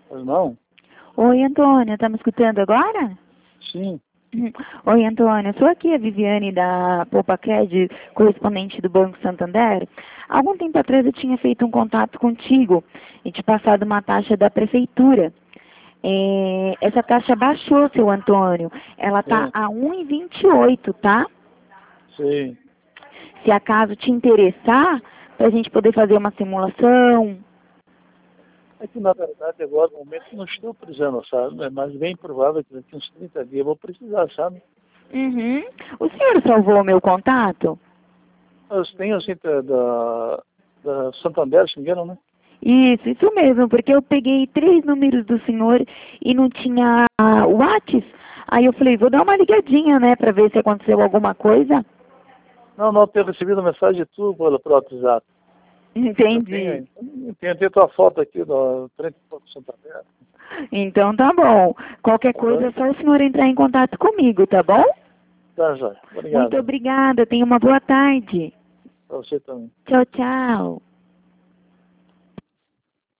Pois não? Oi, Antônio, tá me escutando agora? Sim. Oi, Antônio, sou aqui a Viviane da Poupa Cred, correspondente do Banco Santander. Algum tempo atrás eu tinha feito um contato contigo e te passado uma taxa da prefeitura. Essa taxa baixou, seu Antônio. Ela tá Sim. a 1,28, tá? Sim. Se acaso te interessar, para a gente poder fazer uma simulação. É que, na verdade, agora, no momento, não estou precisando, sabe? É mais bem provável que daqui uns 30 dias eu vou precisar, sabe? Uhum. O senhor salvou o meu contato? Eu tenho, assim, da Santander, se não me engano, né? Isso mesmo, porque eu peguei 3 números do senhor e não tinha o Whats. Aí eu falei, vou dar uma ligadinha, né, para ver se aconteceu alguma coisa. Não, eu tenho recebido mensagem de tu pelo WhatsApp. Eu Entendi. tenho tua foto aqui do frente do Santander. Então tá bom. Qualquer Tá bom? coisa é só o senhor entrar em contato comigo, tá bom? Tá, já. Muito Obrigado. obrigada, tenha uma boa tarde. Pra você também. Tchau, tchau.